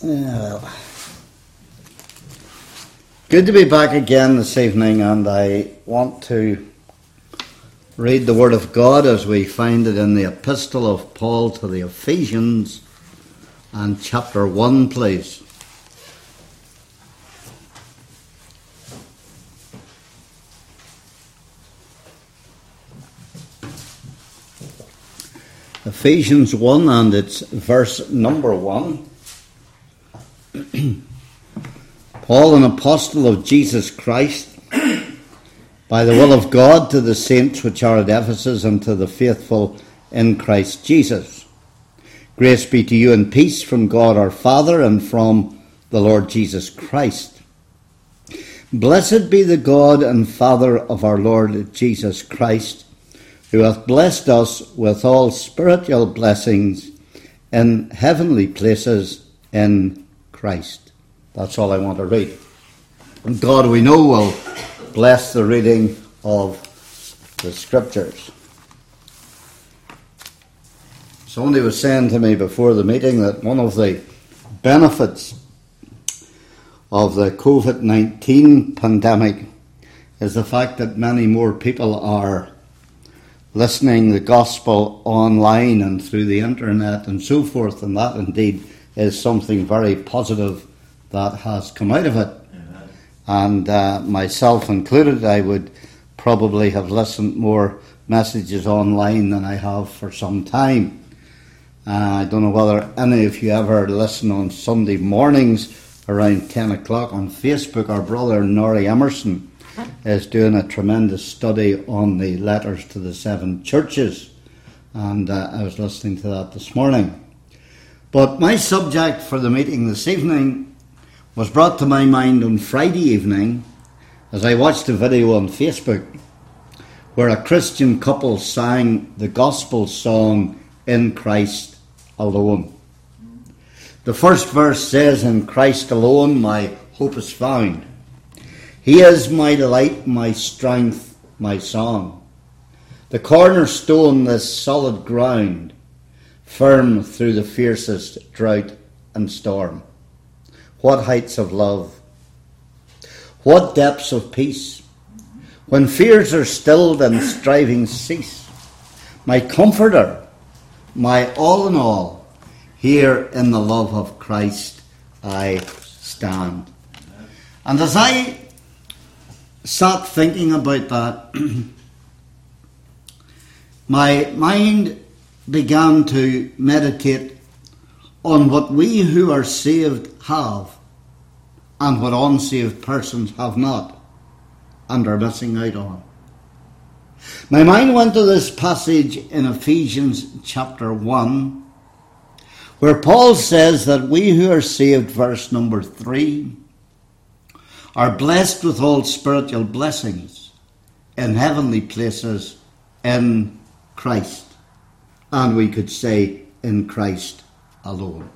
Well, good to be back again this evening, and I want to read the Word of God as we find it in the Epistle of Paul to the Ephesians, and chapter 1, please. Ephesians 1, and it's verse number 1. Paul, an apostle of Jesus Christ, by the will of God, to the saints which are at Ephesus, and to the faithful in Christ Jesus. Grace be to you and peace from God our Father and from the Lord Jesus Christ. Blessed be the God and Father of our Lord Jesus Christ, who hath blessed us with all spiritual blessings in heavenly places in Christ. That's all I want to read. And God, we know, will bless the reading of the Scriptures. Somebody was saying to me before the meeting that one of the benefits of the COVID-19 pandemic is the fact that many more people are listening the gospel online and through the internet and so forth, and that indeed is something very positive that has come out of it. Amen. And myself included, I would probably have listened more messages online than I have for some time. I don't know whether any of you ever listen on Sunday mornings around 10 o'clock on Facebook. Our brother Norrie Emerson is doing a tremendous study on the letters to the 7 churches, and I was listening to that this morning. But my subject for the meeting this evening was brought to my mind on Friday evening as I watched a video on Facebook where a Christian couple sang the gospel song, In Christ Alone. The first verse says, In Christ alone my hope is found. He is my delight, my strength, my song. The cornerstone, this solid ground, firm through the fiercest drought and storm. What heights of love, what depths of peace, when fears are stilled and strivings cease. My comforter, my all in all, here in the love of Christ I stand. And as I sat thinking about that, my mind began to meditate on what we who are saved have and what unsaved persons have not and are missing out on. My mind went to this passage in Ephesians chapter 1, where Paul says that we who are saved, verse number 3, are blessed with all spiritual blessings in heavenly places in Christ. And we could say, in Christ alone.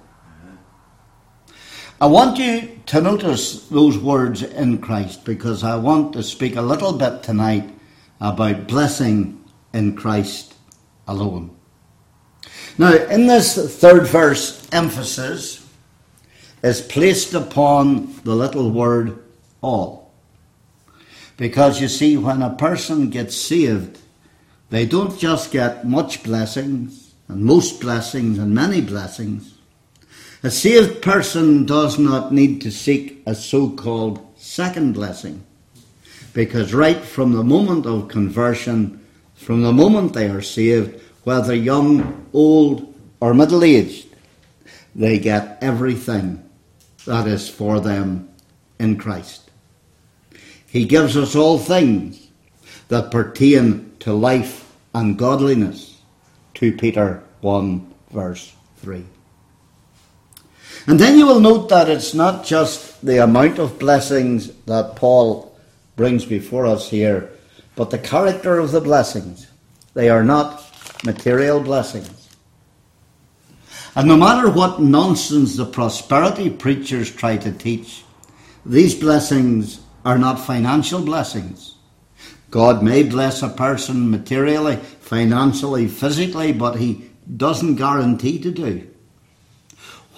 I want you to notice those words, in Christ, because I want to speak a little bit tonight about blessing in Christ alone. Now, in this third verse, emphasis is placed upon the little word all. Because you see, when a person gets saved, they don't just get much blessings and most blessings and many blessings. A saved person does not need to seek a so-called second blessing, because right from the moment of conversion, from the moment they are saved, whether young, old or middle-aged, they get everything that is for them in Christ. He gives us all things that pertain to life and godliness, 2 Peter 1 verse 3. And then you will note that it's not just the amount of blessings that Paul brings before us here, but the character of the blessings. They are not material blessings. And no matter what nonsense the prosperity preachers try to teach, these blessings are not financial blessings. God may bless a person materially, financially, physically, but he doesn't guarantee to do.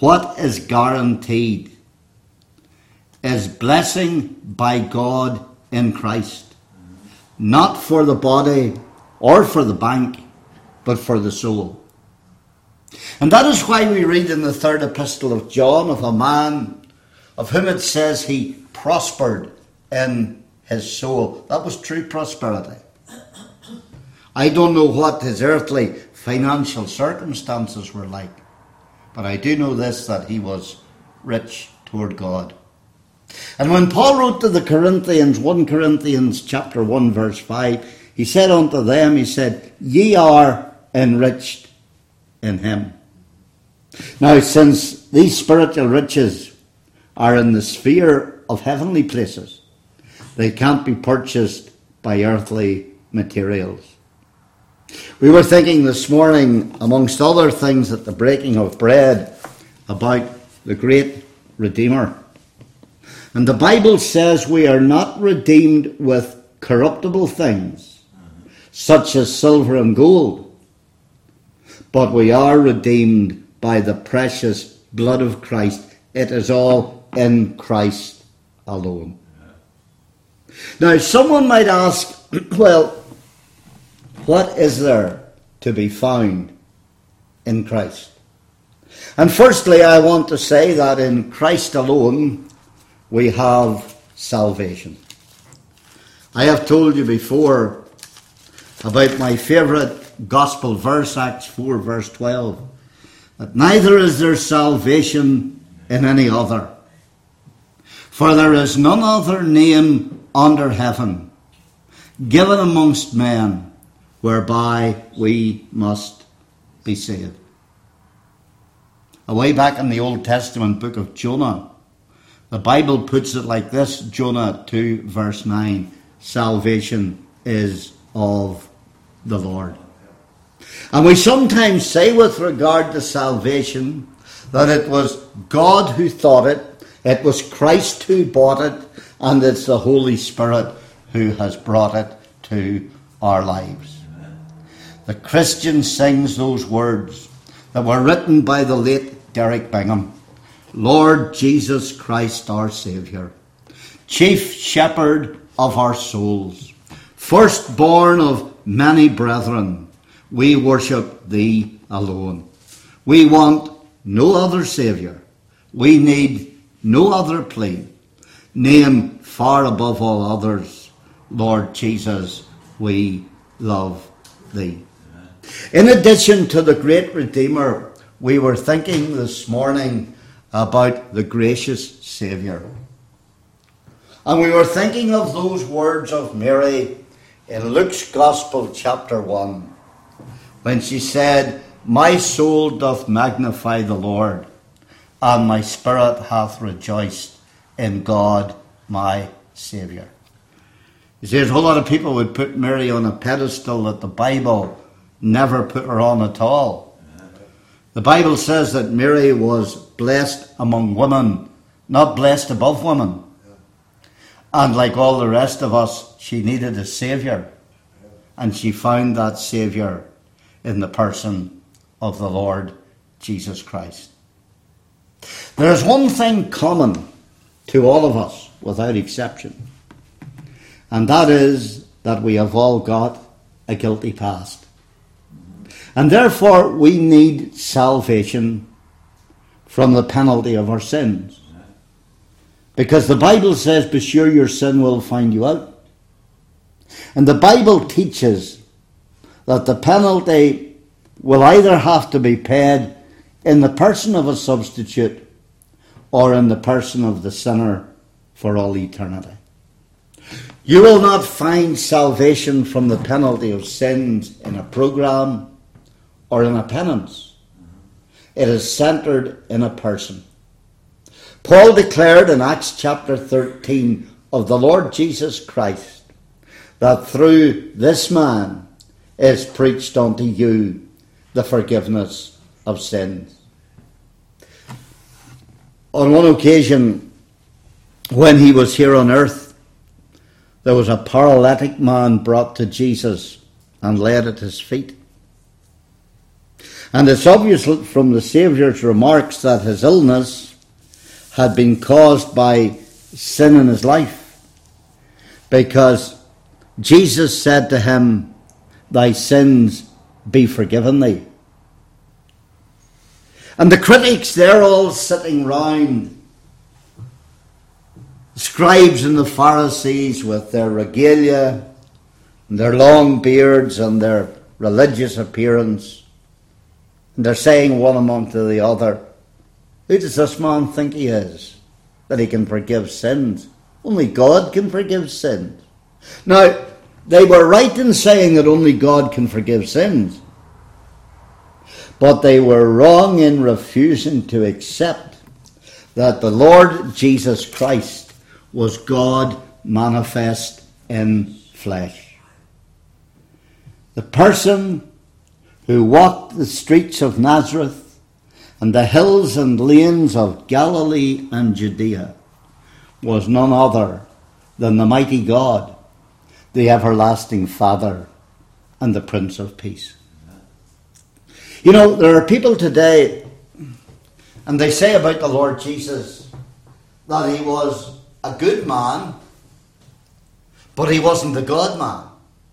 what is guaranteed is blessing by God in Christ. Not for the body or for the bank, but for the soul. And that is why we read in the third epistle of John of a man of whom it says he prospered in his soul. That was true prosperity. I don't know what his earthly financial circumstances were like, but I do know this, that he was rich toward God. And when Paul wrote to the Corinthians, 1 Corinthians chapter 1 verse 5, he said unto them, he said, ye are enriched in him. Now, since these spiritual riches are in the sphere of heavenly places, they can't be purchased by earthly materials. We were thinking this morning, amongst other things, at the breaking of bread, about the great Redeemer. And the Bible says we are not redeemed with corruptible things, such as silver and gold, but we are redeemed by the precious blood of Christ. It is all in Christ alone. Now, someone might ask, well, what is there to be found in Christ? And firstly, I want to say that in Christ alone we have salvation. I have told you before about my favourite gospel verse, Acts 4 verse 12, that neither is there salvation in any other, for there is none other name under heaven given amongst men whereby we must be saved. Away back in the Old Testament book of Jonah, the Bible puts it like this, Jonah 2 verse 9, salvation is of the Lord. And we sometimes say with regard to salvation that it was God who thought it was Christ who bought it, and it's the Holy Spirit who has brought it to our lives. The Christian sings those words that were written by the late Derek Bingham. Lord Jesus Christ our Saviour, chief shepherd of our souls, firstborn of many brethren, we worship thee alone. We want no other Saviour. We need no other plea. Name far above all others, Lord Jesus, we love thee. In addition to the great Redeemer, we were thinking this morning about the gracious Saviour. And we were thinking of those words of Mary in Luke's Gospel chapter 1, when she said, my soul doth magnify the Lord, and my spirit hath rejoiced in God my Saviour. You see, there's a whole lot of people would put Mary on a pedestal that the Bible never put her on at all. The Bible says that Mary was blessed among women, not blessed above women. And like all the rest of us, she needed a Saviour. And she found that Saviour in the person of the Lord Jesus Christ. There is one thing common to all of us, without exception. And that is that we have all got a guilty past. And therefore we need salvation from the penalty of our sins. Because the Bible says, be sure your sin will find you out. And the Bible teaches that the penalty will either have to be paid in the person of a substitute or in the person of the sinner for all eternity. You will not find salvation from the penalty of sins in a program or in a penance. It is centered in a person. Paul declared in Acts chapter 13 of the Lord Jesus Christ that through this man is preached unto you the forgiveness of sins. On one occasion, when he was here on earth, there was a paralytic man brought to Jesus and laid at his feet. And it's obvious from the Saviour's remarks that his illness had been caused by sin in his life, because Jesus said to him, "Thy sins be forgiven thee." And the critics, they're all sitting round, scribes and the Pharisees with their regalia, and their long beards and their religious appearance, and they're saying one among to the other, "Who does this man think he is, that he can forgive sins? Only God can forgive sins." Now, they were right in saying that only God can forgive sins, but they were wrong in refusing to accept that the Lord Jesus Christ was God manifest in flesh. The person who walked the streets of Nazareth and the hills and lanes of Galilee and Judea was none other than the mighty God, the everlasting Father, and the Prince of Peace. You know, there are people today, and they say about the Lord Jesus that he was a good man, but he wasn't the God man.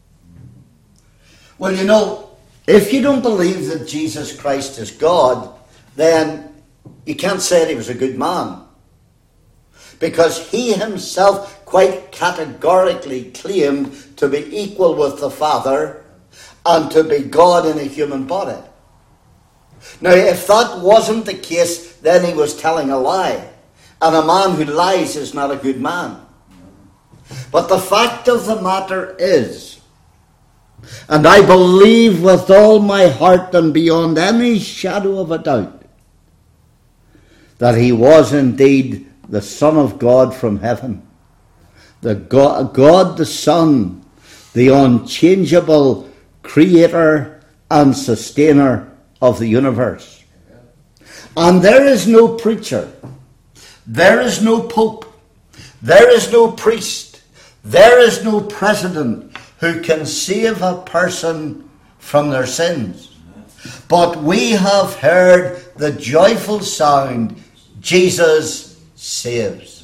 Well, you know, if you don't believe that Jesus Christ is God, then you can't say that he was a good man, because he himself quite categorically claimed to be equal with the Father and to be God in a human body. Now, if that wasn't the case, then he was telling a lie. And a man who lies is not a good man. But the fact of the matter is, and I believe with all my heart and beyond any shadow of a doubt, that he was indeed the Son of God from heaven. The God the Son, the unchangeable creator and sustainer of the universe. And there is no preacher, there is no pope, there is no priest, there is no president who can save a person from their sins. But we have heard the joyful sound, Jesus saves.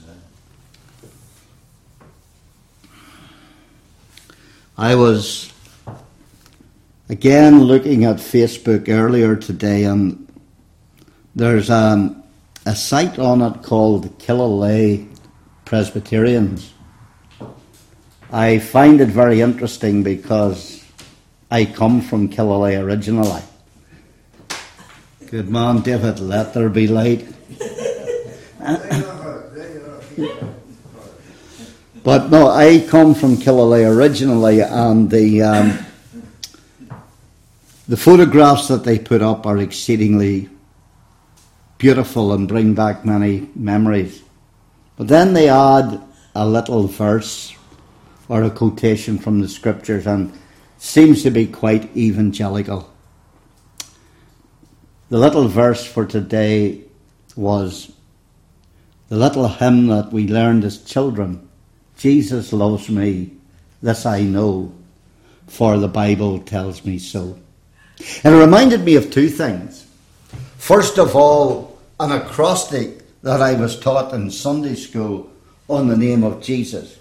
I was again looking at Facebook earlier today, and there's a site on it called Killalay Presbyterians. I find it very interesting because I come from Killalay originally. Good man, David, let there be light. But no, I come from Killalay originally, and the photographs that they put up are exceedingly beautiful and bring back many memories. But then they add a little verse or a quotation from the scriptures, and seems to be quite evangelical. The little verse for today was the little hymn that we learned as children. Jesus loves me, this I know, for the Bible tells me so. And it reminded me of two things. First of all, an acrostic that I was taught in Sunday school on the name of Jesus.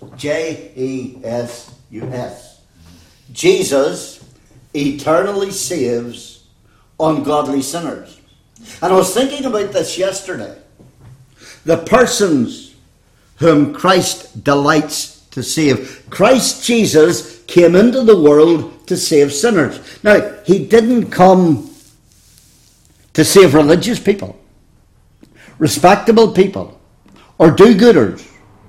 J-E-S-U-S. Jesus eternally saves ungodly sinners. And I was thinking about this yesterday. The persons whom Christ delights to save. Christ Jesus came into the world to save sinners. Now, he didn't come to save religious people, respectable people, or do-gooders.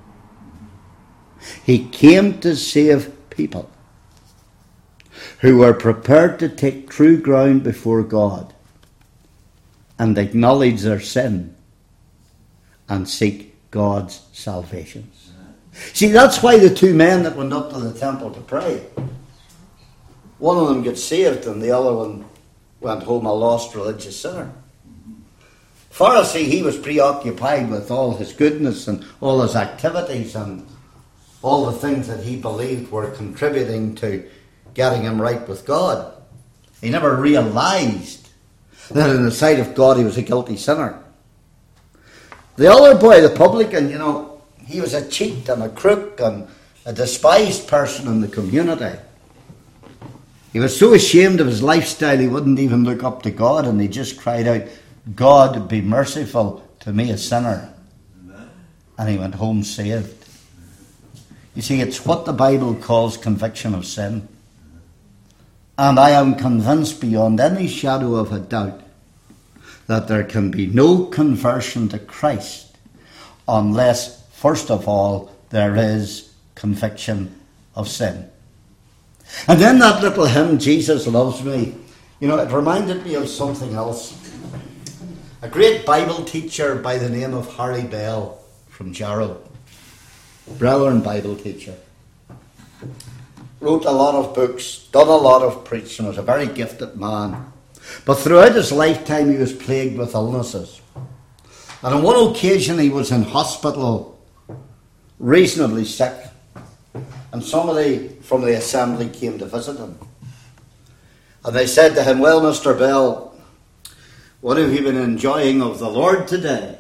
He came to save people who were prepared to take true ground before God and acknowledge their sin and seek God's salvation. See, that's why the two men that went up to the temple to pray, one of them got saved and the other one went home a lost religious sinner. Pharisee, he was preoccupied with all his goodness and all his activities and all the things that he believed were contributing to getting him right with God. He never realized that in the sight of God he was a guilty sinner. The other boy, the publican, he was a cheat and a crook and a despised person in the community. He was so ashamed of his lifestyle he wouldn't even look up to God, and he just cried out, "God, be merciful to me, a sinner." And he went home saved. You see, it's what the Bible calls conviction of sin. And I am convinced beyond any shadow of a doubt that there can be no conversion to Christ unless, first of all, there is conviction of sin. And then that little hymn, "Jesus Loves Me," it reminded me of something else. A great Bible teacher by the name of Harry Bell from Jarrow, brilliant Bible teacher, wrote a lot of books, done a lot of preaching, was a very gifted man. But throughout his lifetime he was plagued with illnesses. And on one occasion he was in hospital, reasonably sick, and somebody from the assembly came to visit him. And they said to him, "Well, Mr. Bell, what have you been enjoying of the Lord today?"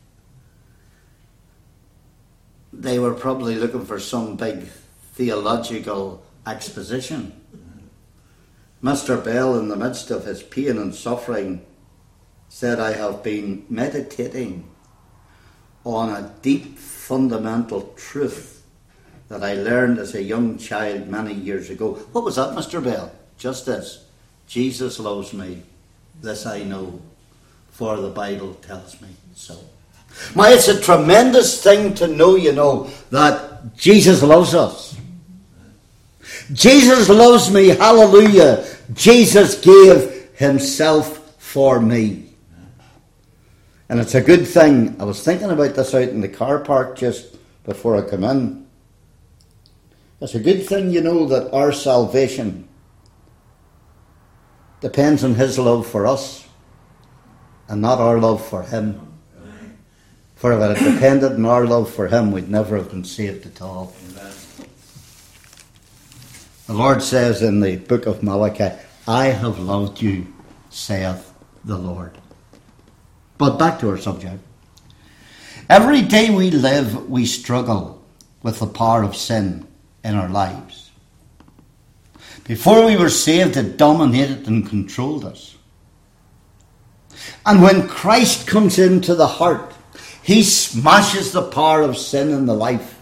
They were probably looking for some big theological exposition. Mr. Bell, in the midst of his pain and suffering, said, "I have been meditating on a deep fundamental truth that I learned as a young child many years ago." What was that, Mr. Bell? Just this: "Jesus loves me, this I know, for the Bible tells me so." My, it's a tremendous thing to know, that Jesus loves us. Jesus loves me, hallelujah. Jesus gave himself for me. And it's a good thing. I was thinking about this out in the car park just before I come in. It's a good thing, that our salvation depends on his love for us and not our love for him. For if it depended on our love for him, we'd never have been saved at all. Amen. The Lord says in the book of Malachi, "I have loved you, saith the Lord." But back to our subject. Every day we live, we struggle with the power of sin in our lives. Before we were saved, it dominated and controlled us. And when Christ comes into the heart, he smashes the power of sin in the life.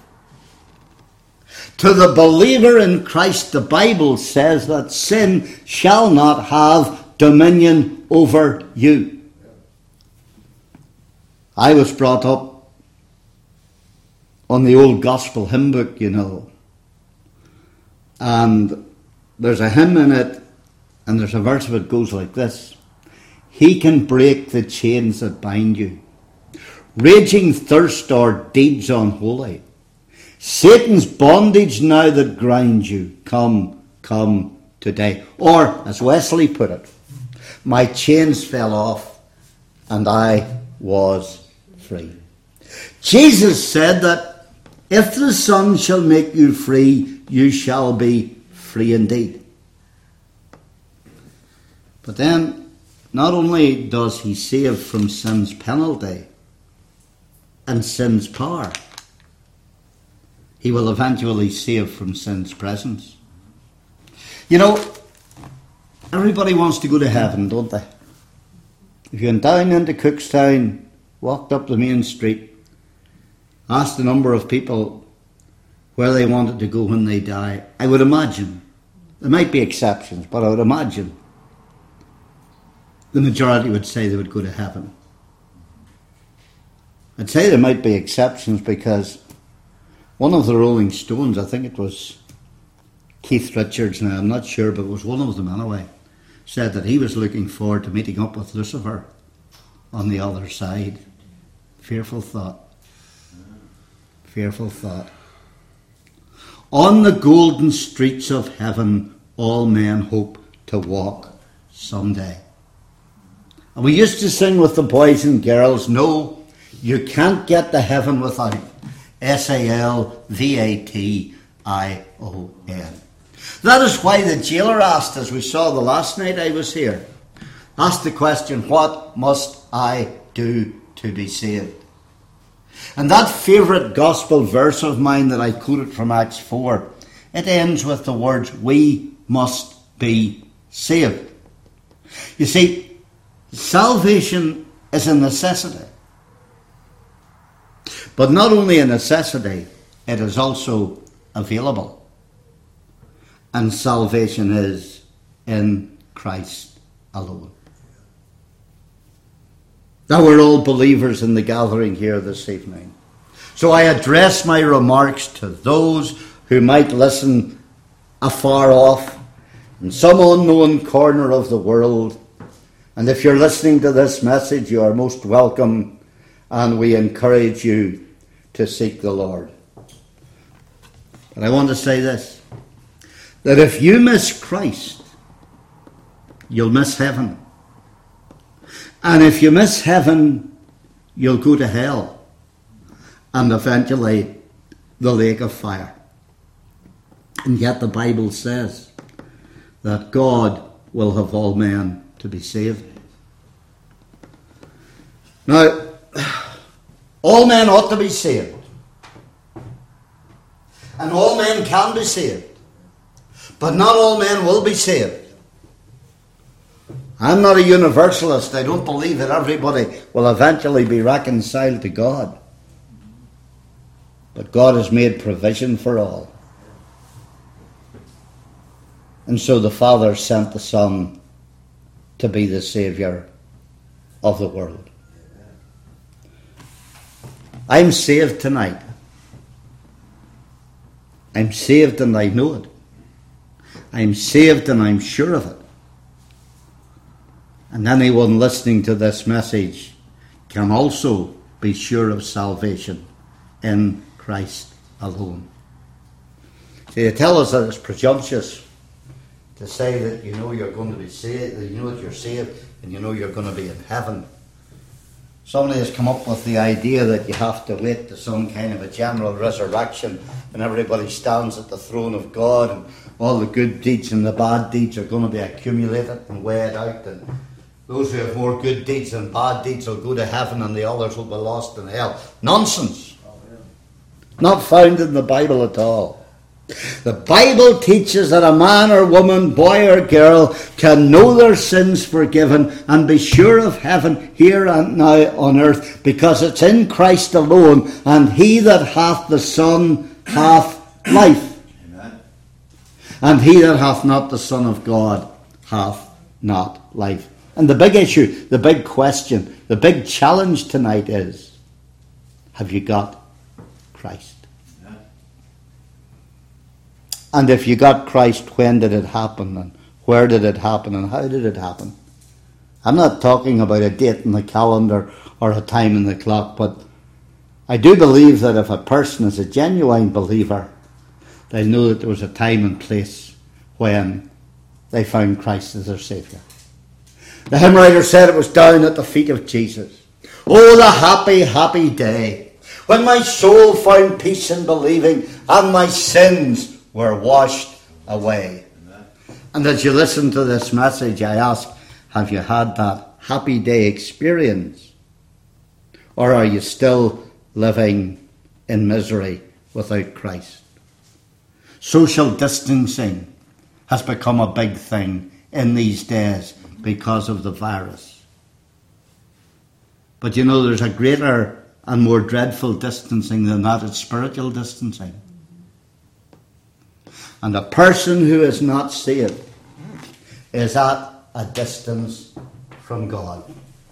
To the believer in Christ, the Bible says that sin shall not have dominion over you. I was brought up on the old gospel hymn book, and there's a hymn in it, and there's a verse of it goes like this: "He can break the chains that bind you. Raging thirst or deeds unholy. Satan's bondage now that grinds you. Come, come today." Or, as Wesley put it, "My chains fell off and I was free." Jesus said that if the Son shall make you free, you shall be free indeed. But then, not only does he save from sin's penalty and sin's power, he will eventually save from sin's presence. Everybody wants to go to heaven, don't they? If you went down into Cookstown, walked up the main street, asked a number of people where they wanted to go when they die, I would imagine, there might be exceptions, but I would imagine the majority would say they would go to heaven. I'd say there might be exceptions because one of the Rolling Stones, I think it was Keith Richards, now I'm not sure, but it was one of them anyway, said that he was looking forward to meeting up with Lucifer on the other side. Fearful thought. Fearful thought. On the golden streets of heaven, all men hope to walk someday. And we used to sing with the boys and girls, "No, you can't get to heaven without SALVATION. That is why the jailer asked, as we saw the last night I was here, Ask the question, what must I do to be saved? And that favourite gospel verse of mine that I quoted from Acts 4, it ends with the words, we must be saved. You see, salvation is a necessity. But not only a necessity, it is also available. And salvation is in Christ alone. Now we're all believers in the gathering here this evening. So I address my remarks to those who might listen afar off in some unknown corner of the world. And if you're listening to this message, you are most welcome, and we encourage you to seek the Lord. But I want to say this, that if you miss Christ, you'll miss heaven. And if you miss heaven, you'll go to hell and eventually the lake of fire. And yet the Bible says that God will have all men to be saved. Now, all men ought to be saved. And all men can be saved. But not all men will be saved. I'm not a universalist. I don't believe that everybody will eventually be reconciled to God. But God has made provision for all. And so the Father sent the Son to be the Saviour of the world. I'm saved tonight. I'm saved and I know it. I'm saved and I'm sure of it. And anyone listening to this message can also be sure of salvation in Christ alone. See, they tell us that it's presumptuous to say that you know you're going to be saved, that you know that you're saved, and you know you're going to be in heaven. Somebody has come up with the idea that you have to wait to some kind of a general resurrection and everybody stands at the throne of God and all the good deeds and the bad deeds are going to be accumulated and weighed out, and those who have more good deeds than bad deeds will go to heaven and the others will be lost in hell. Nonsense. Not found in the Bible at all. The Bible teaches that a man or woman, boy or girl, can know their sins forgiven and be sure of heaven here and now on earth, because it's in Christ alone, and he that hath the Son hath life. Amen. And he that hath not the Son of God hath not life. And the big issue, the big question, the big challenge tonight is, have you got Christ? Yeah. And if you got Christ, when did it happen? And where did it happen? And how did it happen? I'm not talking about a date in the calendar or a time in the clock, but I do believe that if a person is a genuine believer, they'll know that there was a time and place when they found Christ as their Saviour. The hymn writer said it was down at the feet of Jesus. Oh, the happy, happy day when my soul found peace in believing and my sins were washed away. Amen. And as you listen to this message, I ask, have you had that happy day experience? Or are you still living in misery without Christ? Social distancing has become a big thing in these days because of the virus. But you know, there's a greater and more dreadful distancing than that. It's spiritual distancing. And a person who is not saved is at a distance from God.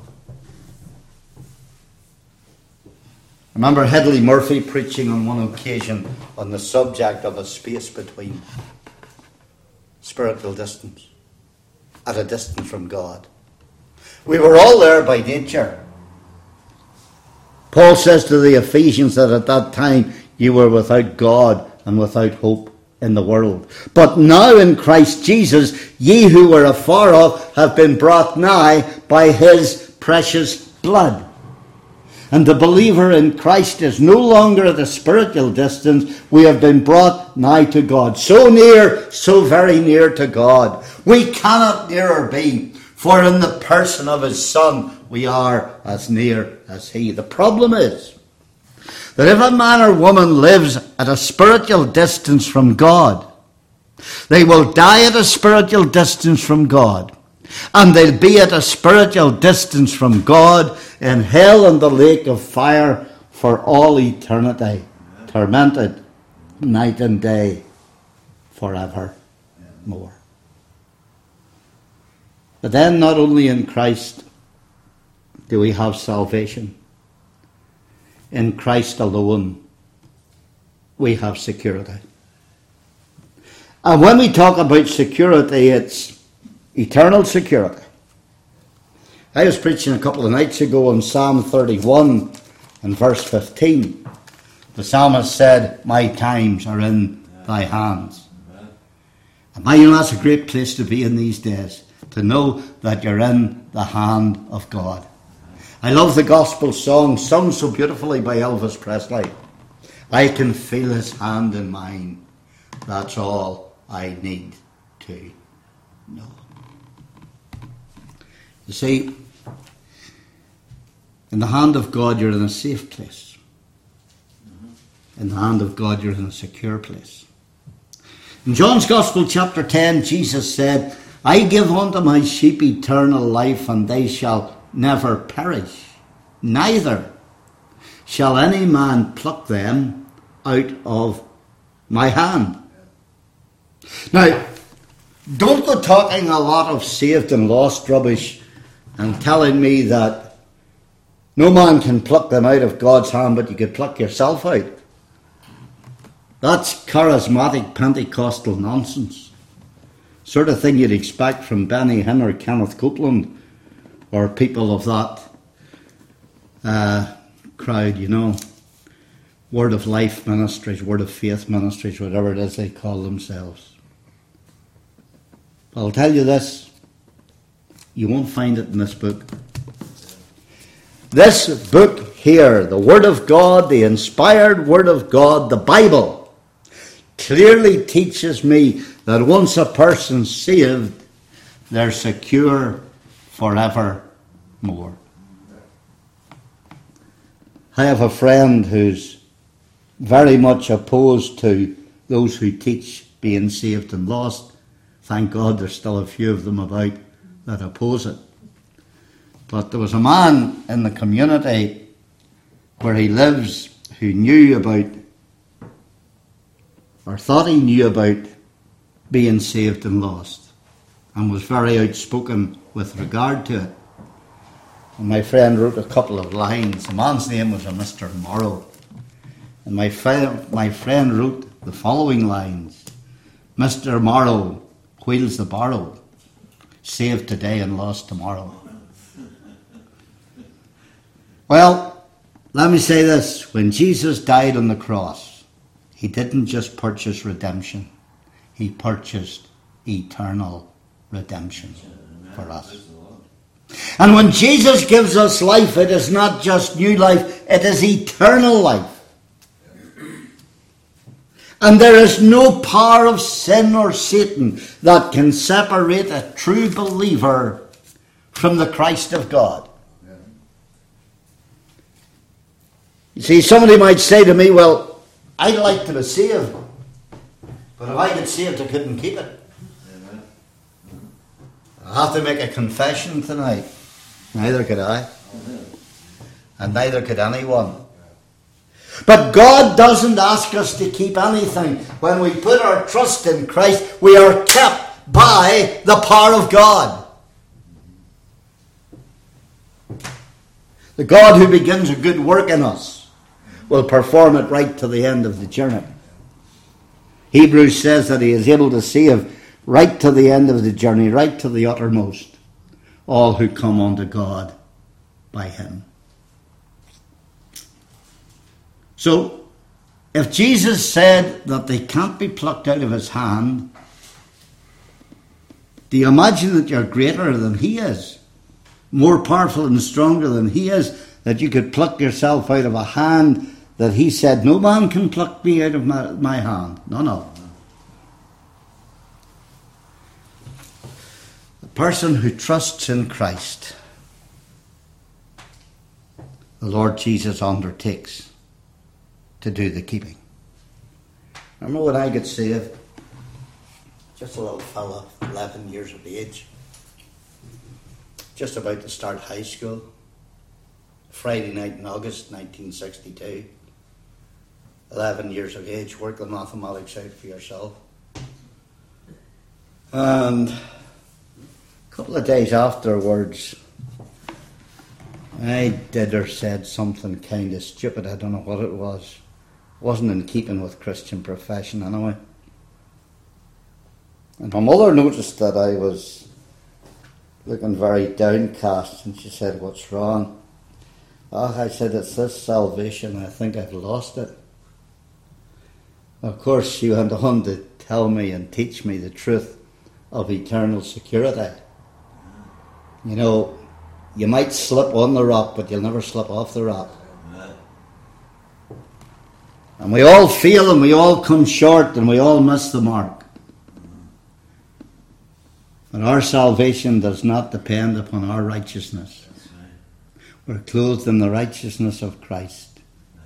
I remember Hedley Murphy preaching on one occasion on the subject of a space between. Spiritual distance. At a distance from God. We were all there by nature. Paul says to the Ephesians that at that time you were without God and without hope in the world. But now in Christ Jesus, ye who were afar off have been brought nigh by his precious blood. And the believer in Christ is no longer at a spiritual distance. We have been brought nigh to God. So near, so very near to God. We cannot nearer be. For in the person of his Son, we are as near as he. The problem is that if a man or woman lives at a spiritual distance from God, they will die at a spiritual distance from God. And they'll be at a spiritual distance from God in hell and the lake of fire for all eternity, tormented night and day forevermore. But then not only in Christ do we have salvation, in Christ alone we have security. And when we talk about security, it's eternal security. I was preaching a couple of nights ago on Psalm 31 and verse 15. The psalmist said, "My times are in thy hands." And that's a great place to be in these days, to know that you're in the hand of God. I love the gospel song sung so beautifully by Elvis Presley. I can feel his hand in mine. That's all I need to know. You see, in the hand of God you're in a safe place. In the hand of God you're in a secure place. In John's Gospel chapter 10, Jesus said, "I give unto my sheep eternal life, and they shall never perish, neither shall any man pluck them out of my hand." Now, don't go talking a lot of saved and lost rubbish and telling me that no man can pluck them out of God's hand, but you could pluck yourself out. That's charismatic Pentecostal nonsense. Sort of thing you'd expect from Benny Hinn or Kenneth Copeland or people of that crowd, you know. Word of Life Ministries, Word of Faith Ministries, whatever it is they call themselves. I'll tell you this, you won't find it in this book. This book here, the Word of God, the inspired Word of God, the Bible, clearly teaches me that once a person's saved, they're secure forevermore. I have a friend who's very much opposed to those who teach being saved and lost. Thank God there's still a few of them about that oppose it. But there was a man in the community where he lives who knew about, or thought he knew about, being saved and lost, and was very outspoken with regard to it. And my friend wrote a couple of lines. The man's name was a Mr. Morrow. And my friend wrote the following lines: "Mr. Morrow wheels the barrow, saved today and lost tomorrow." Well, let me say this. When Jesus died on the cross, he didn't just purchase redemption. He purchased eternal redemption for us. And when Jesus gives us life, it is not just new life, it is eternal life. And there is no power of sin or Satan that can separate a true believer from the Christ of God. You see, somebody might say to me, "Well, I'd like to be saved, but if I get saved, I couldn't keep it. I have to make a confession tonight." Neither could I. And neither could anyone. But God doesn't ask us to keep anything. When we put our trust in Christ, we are kept by the power of God. The God who begins a good work in us will perform it right to the end of the journey. Hebrews says that he is able to save right to the end of the journey, right to the uttermost, all who come unto God by him. So, if Jesus said that they can't be plucked out of his hand, do you imagine that you're greater than he is? More powerful and stronger than he is, that you could pluck yourself out of a hand that he said, "No man can pluck me out of my hand." No. The person who trusts in Christ, the Lord Jesus undertakes to do the keeping. I remember when I got saved, just a little fella, 11 years of age, just about to start high school, Friday night in August 1962, 11 years of age, work the mathematics out for yourself. And a couple of days afterwards, I did or said something kind of stupid. I don't know what it was. It wasn't in keeping with Christian profession anyway. And my mother noticed that I was looking very downcast, and she said, "What's wrong?" I said, "It's this salvation. I think I've lost it." Of course, she went on to tell me and teach me the truth of eternal security. You know, you might slip on the rock, but you'll never slip off the rock. And we all fail, and we all come short, and we all miss the mark. But our salvation does not depend upon our righteousness. We're clothed in the righteousness of Christ.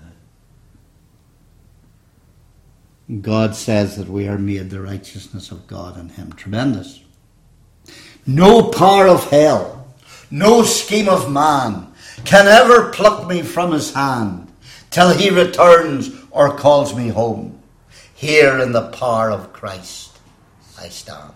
God says that we are made the righteousness of God in Him. Tremendous. No power of hell, no scheme of man can ever pluck me from His hand till He returns or calls me home. Here in the power of Christ I stand.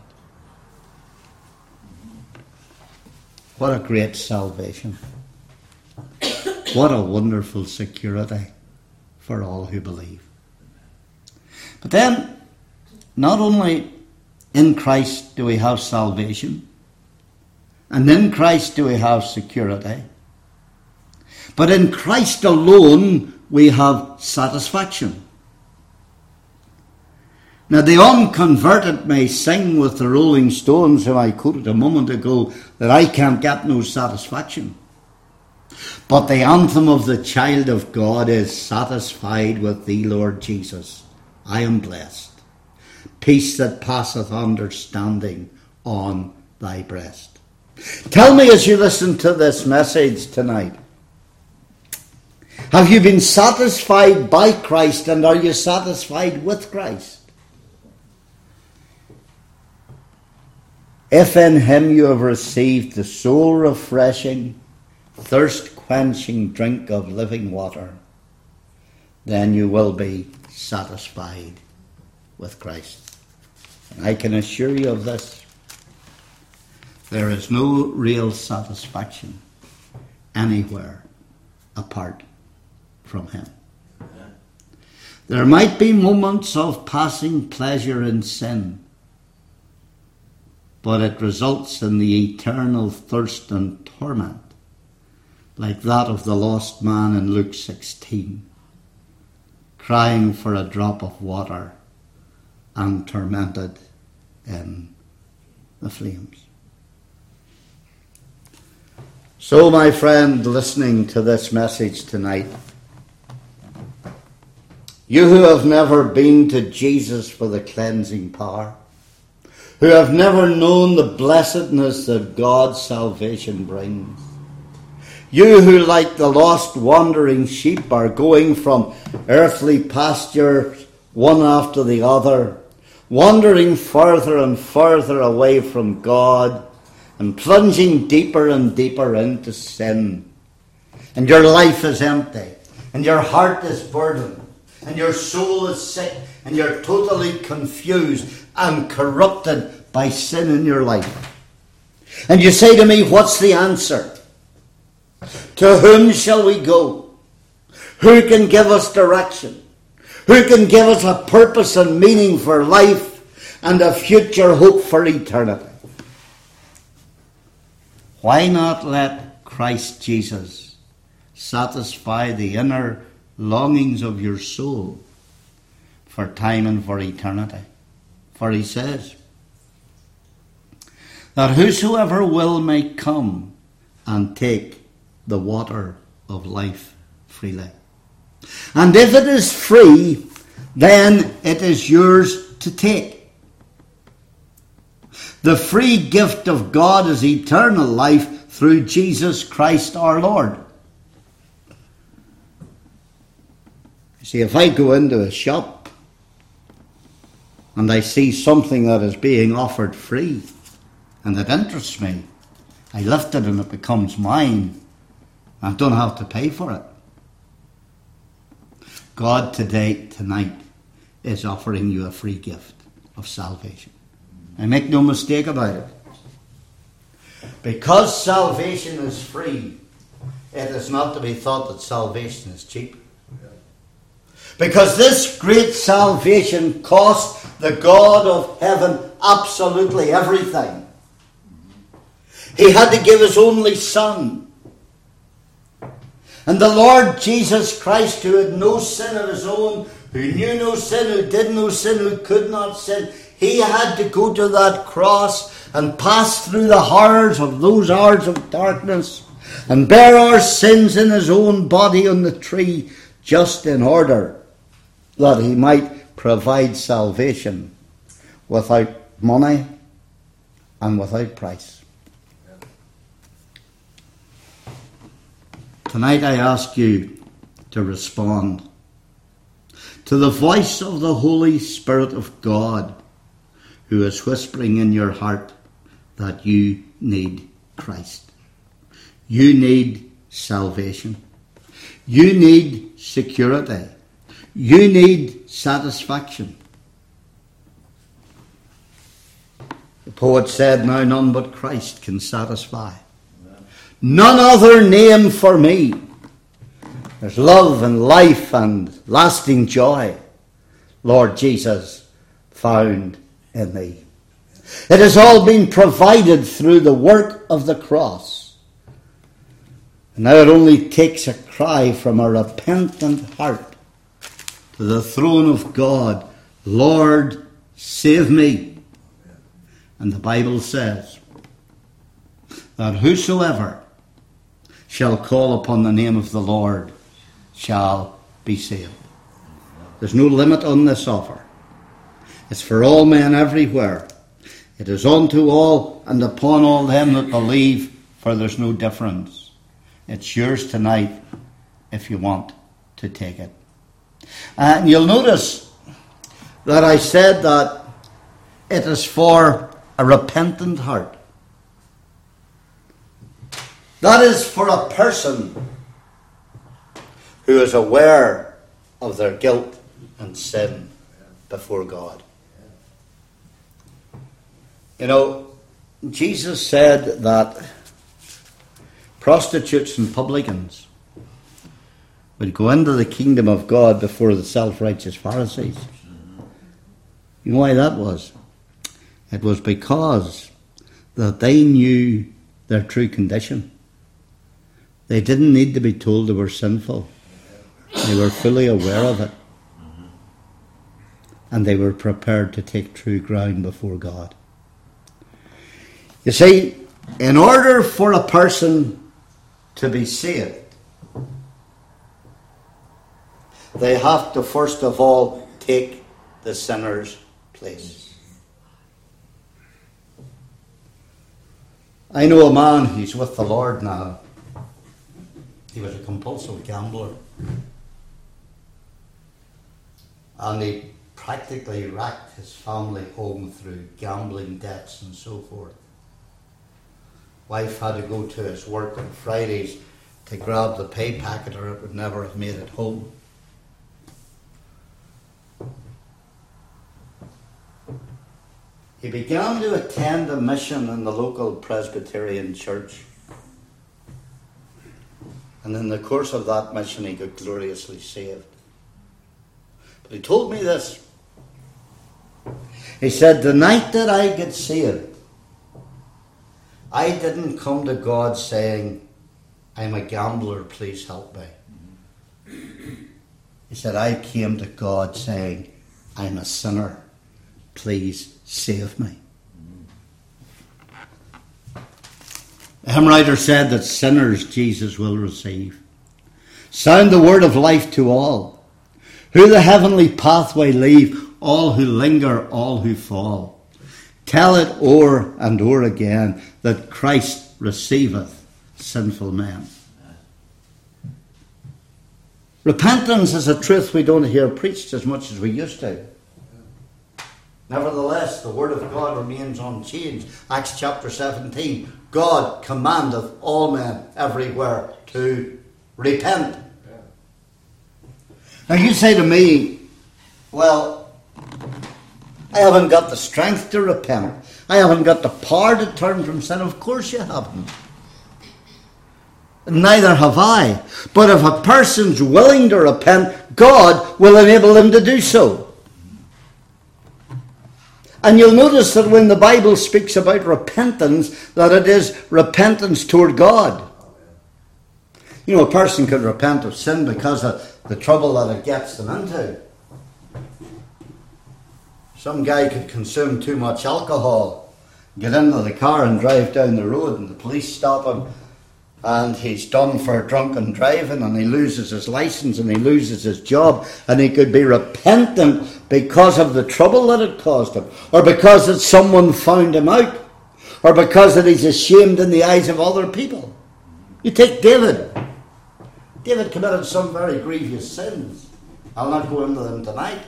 What a great salvation. What a wonderful security for all who believe. But then, not only in Christ do we have salvation, and in Christ do we have security, but in Christ alone we have satisfaction. Now, the unconverted may sing with the Rolling Stones, who I quoted a moment ago, that I can't get no satisfaction. But the anthem of the child of God is, "Satisfied with Thee, Lord Jesus, I am blessed. Peace that passeth understanding on Thy breast." Tell me as you listen to this message tonight, have you been satisfied by Christ, and are you satisfied with Christ? If in Him you have received the soul-refreshing, thirst-quenching drink of living water, then you will be satisfied with Christ. And I can assure you of this: there is no real satisfaction anywhere apart from Him. There might be moments of passing pleasure in sin, but it results in the eternal thirst and torment, like that of the lost man in Luke 16, crying for a drop of water and tormented in the flames. So, my friend, listening to this message tonight, you who have never been to Jesus for the cleansing power, who have never known the blessedness that God's salvation brings, you who, like the lost wandering sheep, are going from earthly pastures one after the other, wandering further and further away from God, and plunging deeper and deeper into sin, and your life is empty, and your heart is burdened, and your soul is sick, and you're totally confused and corrupted by sin in your life. And you say to me, what's the answer? To whom shall we go? Who can give us direction? Who can give us a purpose and meaning for life and a future hope for eternity? Why not let Christ Jesus satisfy the inner longings of your soul for time and for eternity? For He says that whosoever will may come and take the water of life freely. And if it is free, then it is yours to take. The free gift of God is eternal life through Jesus Christ our Lord. See, if I go into a shop and I see something that is being offered free and it interests me, I lift it and it becomes mine. I don't have to pay for it. God tonight is offering you a free gift of salvation. And make no mistake about it. Because salvation is free, it is not to be thought that salvation is cheap. Because this great salvation cost the God of heaven absolutely everything. He had to give his only Son. And the Lord Jesus Christ, who had no sin of his own, who knew no sin, who did no sin, who could not sin, he had to go to that cross and pass through the horrors of those hours of darkness and bear our sins in his own body on the tree, just in order that he might provide salvation without money and without price. Tonight I ask you to respond to the voice of the Holy Spirit of God, who is whispering in your heart that you need Christ. You need salvation. You need security. You need satisfaction. The poet said, "Now none but Christ can satisfy. None other name for me. There's love and life and lasting joy, Lord Jesus, found in thee." It has all been provided through the work of the cross. And now it only takes a cry from a repentant heart to the throne of God, "Lord, save me." And the Bible says that whosoever shall call upon the name of the Lord shall be saved. There's no limit on this offer. It's for all men everywhere. It is unto all and upon all them that believe, for there's no difference. It's yours tonight if you want to take it. And you'll notice that I said that it is for a repentant heart. That is for a person who is aware of their guilt and sin before God. You know, Jesus said that prostitutes and publicans would go into the kingdom of God before the self-righteous Pharisees. You know why that was? It was because that they knew their true condition. They didn't need to be told they were sinful. They were fully aware of it. And they were prepared to take true ground before God. You see, in order for a person to be saved, they have to first of all take the sinner's place. I know a man, he's with the Lord now. He was a compulsive gambler. And he practically racked his family home through gambling debts and so forth. Wife had to go to his work on Fridays to grab the pay packet, or it would never have made it home. He began to attend a mission in the local Presbyterian church. And in the course of that mission, he got gloriously saved. But he told me this. He said, "The night that I get saved, I didn't come to God saying, 'I'm a gambler, please help me.' He said, I came to God saying, 'I'm a sinner, please save me.'" The hymn writer said that sinners Jesus will receive. Sound the word of life to all, who the heavenly pathway leave, all who linger, all who fall. Tell it o'er and o'er again, that Christ receiveth sinful men. Repentance is a truth we don't hear preached as much as we used to. Nevertheless, the word of God remains unchanged. Acts chapter 17, God commandeth all men everywhere to repent. Now you say to me, well, I haven't got the strength to repent. I haven't got the power to turn from sin. Of course you haven't. Neither have I. But if a person's willing to repent, God will enable them to do so. And you'll notice that when the Bible speaks about repentance, that it is repentance toward God. You know, a person could repent of sin because of the trouble that it gets them into. Some guy could consume too much alcohol, get into the car and drive down the road, and the police stop him, and he's done for drunken driving, and he loses his license, and he loses his job, and he could be repentant because of the trouble that it caused him, or because that someone found him out, or because that he's ashamed in the eyes of other people. You take David. David committed some very grievous sins. I'll not go into them tonight.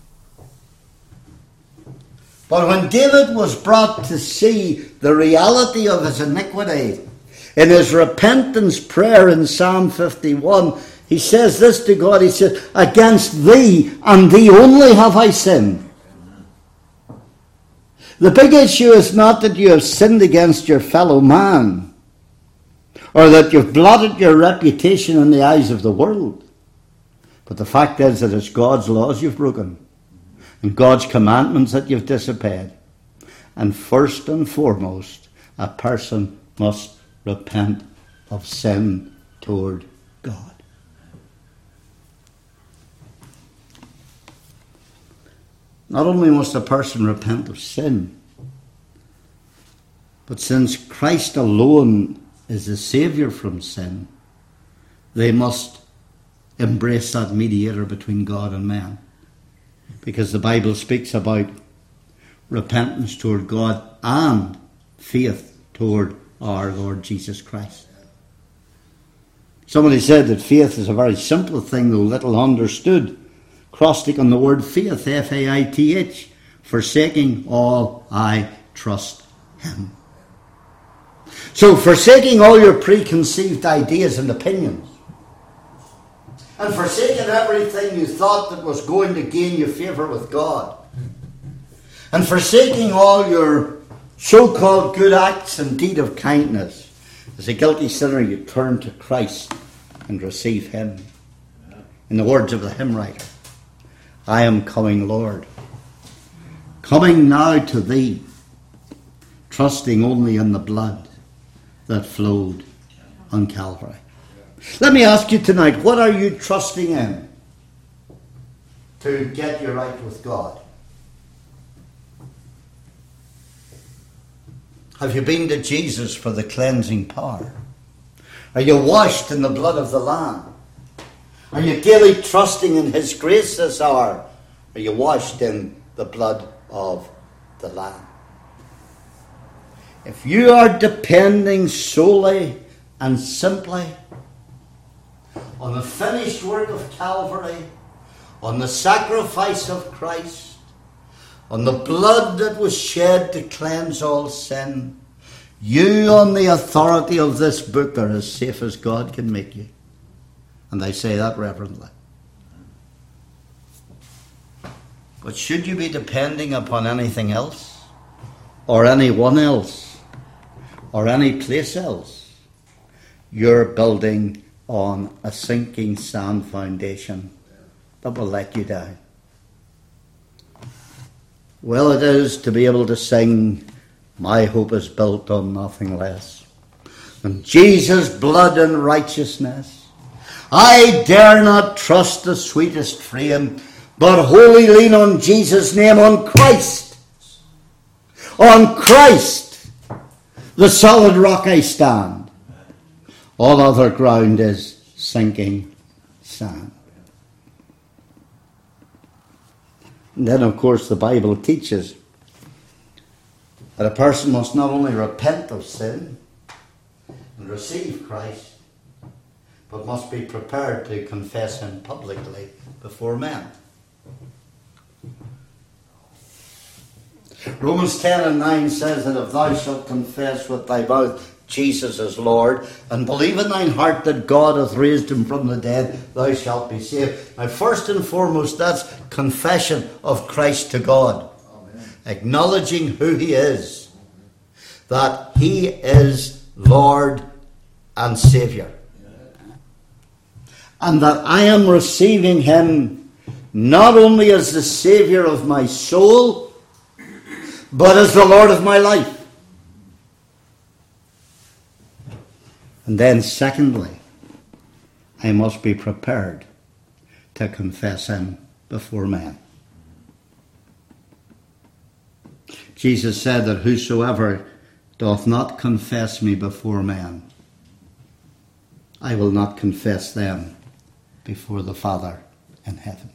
But when David was brought to see the reality of his iniquity, in his repentance prayer in Psalm 51, he says this to God. He says, against thee and thee only have I sinned. The big issue is not that you have sinned against your fellow man, or that you've blotted your reputation in the eyes of the world. But the fact is that it's God's laws you've broken, and God's commandments that you've disobeyed. And first and foremost, a person must repent of sin toward God. Not only must a person repent of sin, but since Christ alone is the Saviour from sin, they must embrace that mediator between God and man. Because the Bible speaks about repentance toward God and faith toward our Lord Jesus Christ. Somebody said that faith is a very simple thing, though little understood. Acrostic on the word faith, F-A-I-T-H, forsaking all, I trust him. So forsaking all your preconceived ideas and opinions, and forsaking everything you thought that was going to gain you favour with God, and forsaking all your so-called good acts and deed of kindness, as a guilty sinner you turn to Christ and receive him. In the words of the hymn writer, I am coming, Lord, coming now to thee, trusting only in the blood that flowed on Calvary. Let me ask you tonight, what are you trusting in to get you right with God? Have you been to Jesus for the cleansing power? Are you washed in the blood of the Lamb? Are you daily trusting in his grace this hour? Are you washed in the blood of the Lamb? If you are depending solely and simply on the finished work of Calvary, on the sacrifice of Christ, on the blood that was shed to cleanse all sin, you on the authority of this book are as safe as God can make you. And I say that reverently. But should you be depending upon anything else, or anyone else, or any place else, you're building on a sinking sand foundation that will let you down. Well, it is to be able to sing, my hope is built on nothing less than Jesus' blood and righteousness. I dare not trust the sweetest frame, but wholly lean on Jesus' name, on Christ. On Christ, the solid rock I stand. All other ground is sinking sand. And then, of course, the Bible teaches that a person must not only repent of sin and receive Christ, but must be prepared to confess him publicly before men. Romans 10:9 says that if thou shalt confess with thy mouth Jesus is Lord, and believe in thine heart that God hath raised him from the dead, thou shalt be saved. Now, first and foremost, that's confession of Christ to God. Amen. Acknowledging who he is, that he is Lord and Saviour. And that I am receiving him not only as the Saviour of my soul, but as the Lord of my life. And then secondly, I must be prepared to confess him before men. Jesus said that whosoever doth not confess me before men, I will not confess them before the Father in heaven.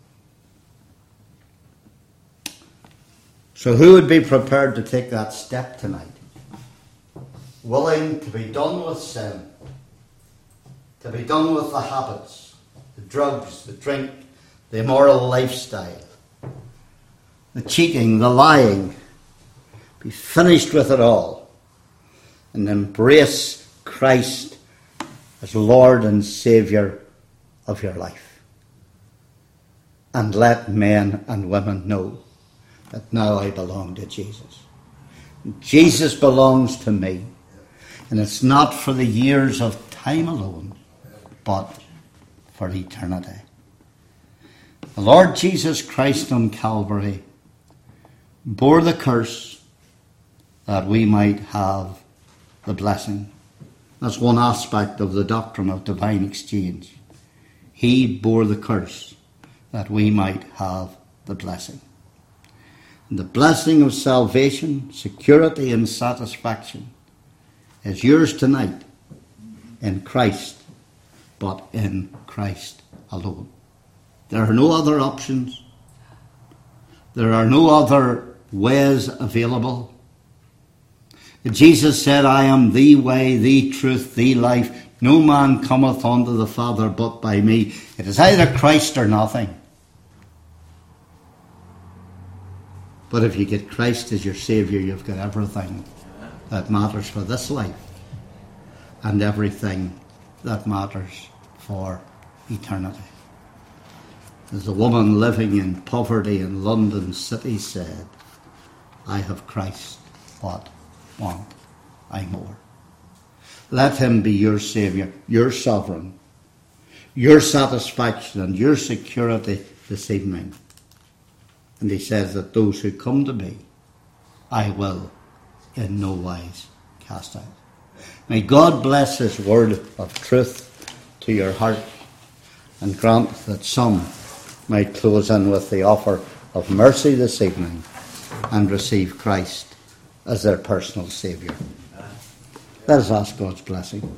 So who would be prepared to take that step tonight? Willing to be done with sin, to be done with the habits, the drugs, the drink, the immoral lifestyle, the cheating, the lying, be finished with it all, and embrace Christ as Lord and Saviour of your life. And let men and women know that now I belong to Jesus. Jesus belongs to me. And it's not for the years of time alone, but for eternity. The Lord Jesus Christ on Calvary bore the curse that we might have the blessing. That's one aspect of the doctrine of divine exchange. He bore the curse that we might have the blessing. And the blessing of salvation, security and satisfaction is yours tonight in Christ, but in Christ alone. There are no other options. There are no other ways available. Jesus said, I am the way, the truth, the life. No man cometh unto the Father but by me. It is either Christ or nothing. But if you get Christ as your Saviour, you've got everything that matters for this life and everything that matters for eternity. As a woman living in poverty in London city said, I have Christ, what want I more? Let him be your Saviour, your sovereign, your satisfaction and your security this evening. And he says that those who come to me, I will in no wise cast out. May God bless his word of truth to your heart and grant that some might close in with the offer of mercy this evening and receive Christ as their personal Saviour. Let us ask God's blessing.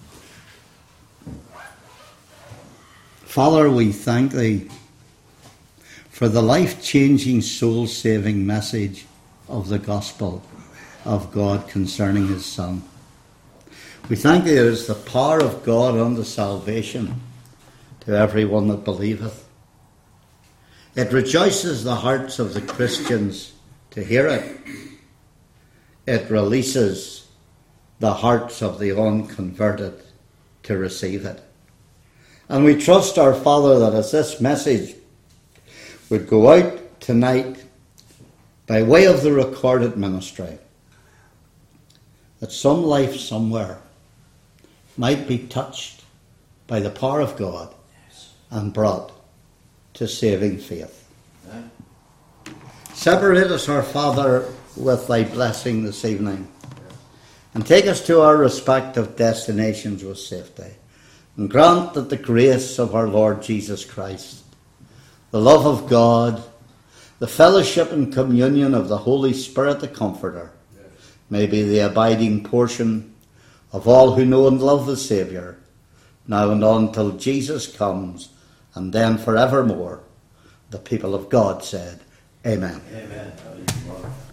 Father, we thank thee for the life-changing, soul-saving message of the gospel of God concerning his Son. We thank thee that it is the power of God unto salvation to everyone that believeth. It rejoices the hearts of the Christians to hear it. It releases the hearts of the unconverted to receive it. And we trust, our Father, that as this message would go out tonight by way of the recorded ministry, that some life somewhere might be touched by the power of God and brought to saving faith. Separate us, our Father, with thy blessing this evening, and take us to our respective destinations with safety. And grant that the grace of our Lord Jesus Christ, the love of God, the fellowship and communion of the Holy Spirit, the Comforter, may be the abiding portion of all who know and love the Saviour, now and on till Jesus comes, and then forevermore. The people of God said, Amen. Amen.